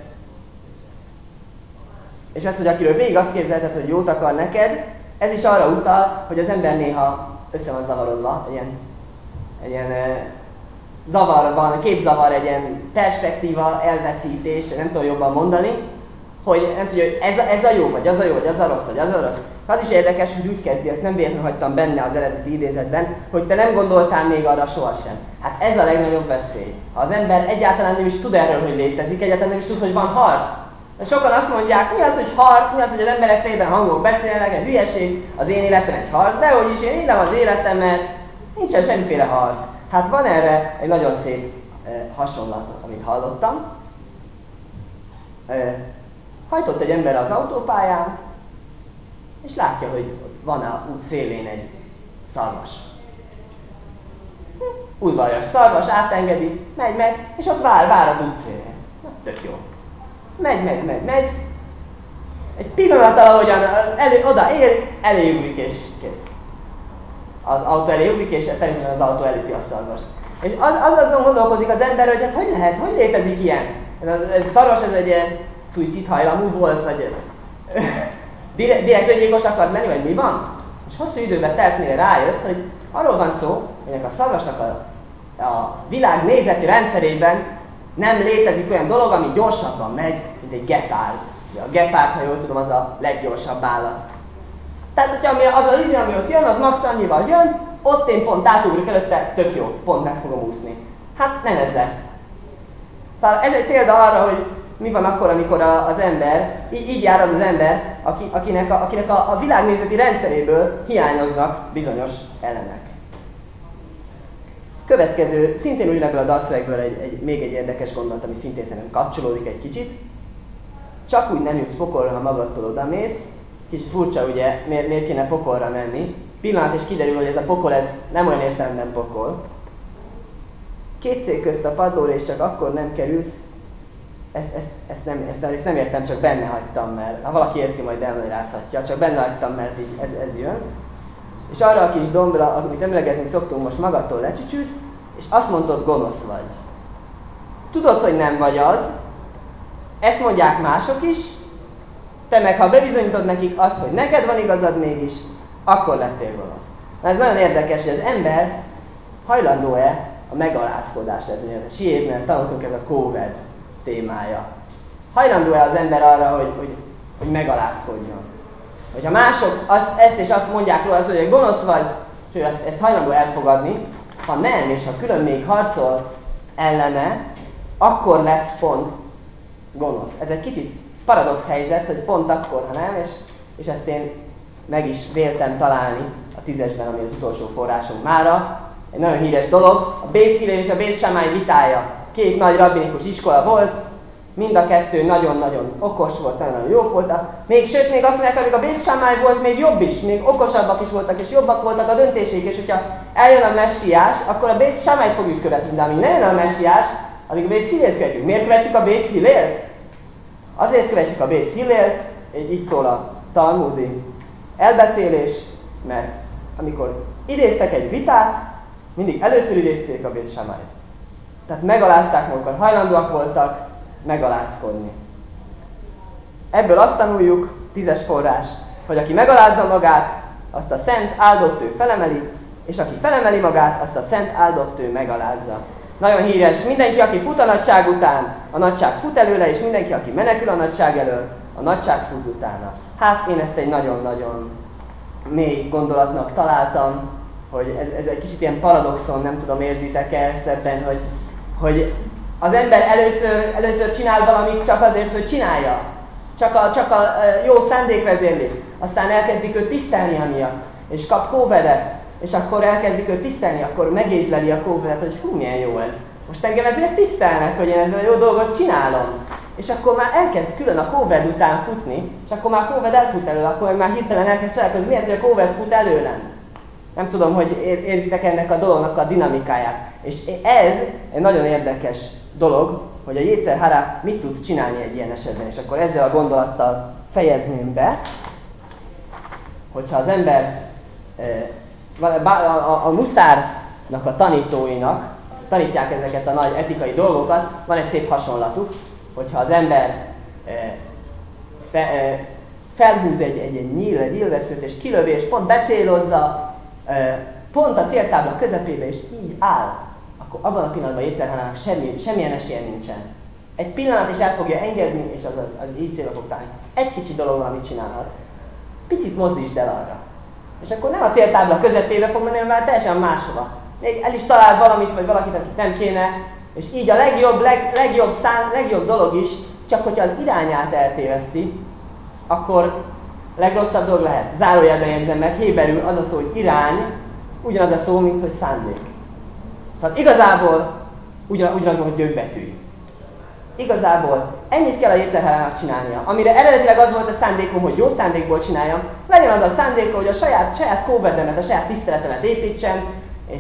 Speaker 1: és az, hogy akiről végig azt képzelted, hogy jót akar neked, ez is arra utal, hogy az ember néha össze van zavarodva, egy ilyen, egy ilyen e, zavar van, képzavar, egy ilyen perspektíva, elveszítés, nem tudom jobban mondani, hogy nem tudja, hogy ez a, ez a jó, vagy az a jó, vagy az a rossz, vagy az a rossz. Az is érdekes, hogy úgy kezdi, ezt nem véletlenül hagytam benne az eredeti idézetben, hogy te nem gondoltál még arra sohasem. Hát ez a legnagyobb veszély. Ha az ember egyáltalán nem is tud erről, hogy létezik, egyáltalán nem is tud, hogy van harc. De sokan azt mondják, mi az, hogy harc, mi az, hogy az emberek fejében hangok beszélnek, egy hülyeség, az én életem egy harc, de hogy is én élem az életemet, nincsen semmiféle harc. Hát van erre egy nagyon szép eh, hasonlat, amit hallottam. Eh, hajtott egy ember az autópályán, és látja, hogy van a út szélén egy szarvas. Udvarjas szarvas, átengedi, megy, megy, és ott vár, vár az út szélén. Na, tök jó. Megy, megy, megy, megy. Egy pillanat ahogyan elő, oda ér, eléugrik és kész. Az autó eléugrik, és természetesen az autó elüti a szarvast. És az, az azon gondolkozik az ember, hogy hát hogy lehet, hogy létezik ilyen? Ez, ez szarvas, ez egy ilyen szuicidhajlamú volt, vagy direkt, direkt öngyilkos akart lenni, vagy mi van? És hosszú időben telt, mire rájött, hogy arról van szó, hogy a szarvasnak a, a világ nézeti rendszerében nem létezik olyan dolog, ami gyorsabban megy, mint egy gepárd. A gepárd, ha jól tudom, az a leggyorsabb állat. Tehát, hogyha az az izé, ami ott jön, az max annyival jön, ott én pont átugrik előtte, tök jó, pont meg fogom úszni. Hát nem ez lett. Tehát ez egy példa arra, hogy mi van akkor, amikor a, az ember, így, így jár az az ember, aki, akinek, a, akinek a, a világnézeti rendszeréből hiányoznak bizonyos elemek. Következő, szintén ugyanebből a dalszövegből egy, egy, még egy érdekes gondolat, ami szintén szerintem kapcsolódik egy kicsit. Csak úgy nem jutsz pokolra, ha magadtól odamész. Kicsit furcsa ugye, miért, miért kéne pokolra menni. Pillanat és kiderül, hogy ez a pokol, ez nem olyan értelemben pokol. Két szék közt a padlóra, és csak akkor nem kerülsz. Ezt, ezt, ezt, nem, ezt, ezt nem értem, csak benne hagytam, mert ha valaki érti, majd elmagyarázhatja, csak benne hagytam, mert így ez, ez jön. És arra a kis dombra, amit emlegetni szoktunk, most magadtól lecsücsülsz, és azt mondod, gonosz vagy. Tudod, hogy nem vagy az, ezt mondják mások is, te meg ha bebizonyítod nekik azt, hogy neked van igazad mégis, akkor lettél gonosz. Na ez nagyon érdekes, hogy az ember hajlandó-e a megalázkodást, ez a siét, mert tanultunk, ez a kóved témája. Hajlandó-e az ember arra, hogy, hogy, hogy megalázkodjon? Hogyha mások azt, ezt és azt mondják róla, az, hogy gonosz vagy, és ő ezt, ezt hajlandó elfogadni, ha nem, és ha külön még harcol ellene, akkor lesz pont gonosz. Ez egy kicsit paradox helyzet, hogy pont akkor, ha nem, és, és ezt én meg is véltem találni a tízesben, ami az utolsó forrásunk mára. Egy nagyon híres dolog, a Bész Hillel és a Bész Sámály vitája. Két nagy rabbinikus iskola volt, mind a kettő nagyon-nagyon okos volt, nagyon jó volt. Még, sőt, még azt mondják, hogy a Bész Sámály volt még jobb is, még okosabbak is voltak, és jobbak voltak a döntéseik, és hogyha eljön a messiás, akkor a Bész Sámályt fogjuk követni, de amíg ne jön a messiás, addig a Bész Hillélt követjük. Miért követjük a Bész Hillélt? Azért követjük a Bész Hillélt, így szól a talmudi elbeszélés, mert amikor idéztek egy vitát, mindig először idézték a Bész Sámályt. Tehát megalázták magukat, hajlandóak voltak megalázkodni. Ebből azt tanuljuk, tízes forrás, hogy aki megalázza magát, azt a szent áldott ő felemeli, és aki felemeli magát, azt a szent áldott ő megalázza. Nagyon híres, mindenki, aki fut a nagyság után, a nagyság fut előle, és mindenki, aki menekül a nagyság elől, a nagyság fut utána. Hát én ezt egy nagyon-nagyon mély gondolatnak találtam, hogy ez, ez egy kicsit ilyen paradoxon, nem tudom, érzitek-e ezt ebben, hogy, hogy az ember először, először csinál valamit csak azért, hogy csinálja. Csak a, csak a jó szándék vezérli. Aztán elkezdik őt tisztelni amiatt, és kap kóvedet, és akkor elkezdik őt tisztelni, akkor megézleli a kóvedet, hogy hú, milyen jó ez. Most engem ezért tisztelnek, hogy én ezzel a jó dolgot csinálom. És akkor már elkezd külön a kóved után futni, és akkor már a kóved elfut elő, akkor már hirtelen elkezd felelkezni, mi ez, hogy a kóved fut előlem. Nem tudom, hogy érzitek ennek a dolognak a dinamikáját. És ez egy nagyon érdekes dolog, hogy a Jécer Hara mit tud csinálni egy ilyen esetben. És akkor ezzel a gondolattal fejezném be, hogyha az ember a, a, a muszárnak a tanítóinak tanítják ezeket a nagy etikai dolgokat, van egy szép hasonlatuk, hogyha az ember fe, felhúz egy, egy, egy nyíl, egy nyílveszőt és kilövi, és pont becélozza, pont a céltábla közepébe, és így áll, akkor abban a pillanatban Jécer Harának semmi, semmilyen esélye nincsen. Egy pillanat is el fogja engedni, és az, az, az így célba fog találni. Egy kicsi dolog, amit csinálhat. Picit mozdítsd el arra. És akkor nem a céltábla közepébe fog menni, mert teljesen máshova. Még el is talál valamit, vagy valakit, akit nem kéne, és így a legjobb, leg, legjobb, szám, legjobb dolog is, csak hogyha az irányát eltéveszti, akkor legrosszabb dolog lehet. Zárójelben jegyzem meg, héberül az a szó, hogy irány, ugyanaz a szó, mint hogy szándék. Szóval igazából ugyan, ugyanaz, hogy gyökbetű. Igazából ennyit kell a Jécer Harának csinálnia. Amire eredetileg az volt a szándékom, hogy jó szándékból csináljam, legyen az a szándéka, hogy a saját, saját kóvedemet, a saját tiszteletemet építsem, és,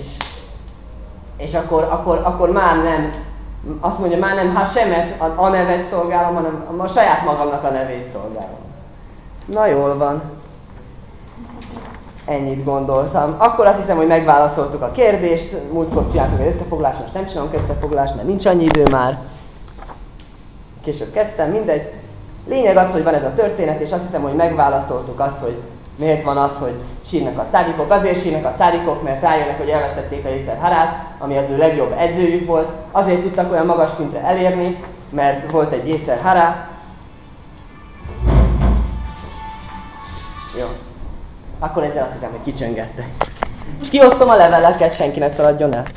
Speaker 1: és akkor, akkor, akkor már nem, azt mondja, már nem Hasemet, a, a nevet szolgálom, hanem a saját magamnak a nevét szolgálom. Na jól van. Ennyit gondoltam. Akkor azt hiszem, hogy megválaszoltuk a kérdést. Múltkor csináltunk egy összefoglalást, most nem csinálunk összefoglalást, mert nincs annyi idő már. Később kezdtem, mindegy. Lényeg az, hogy van ez a történet, és azt hiszem, hogy megválaszoltuk azt, hogy miért van az, hogy sírnak a cárikok. Azért sírnak a cárikok, mert rájönnek, hogy elvesztették a Jécer Harát, ami az ő legjobb edzőjük volt. Azért tudtak olyan magas szintre elérni, mert volt egy Jécer Hara. Jó. Akkor ezzel azt hiszem, hogy kicsöngettek. És kiosztom a leveleket, senki ne szaladjon el.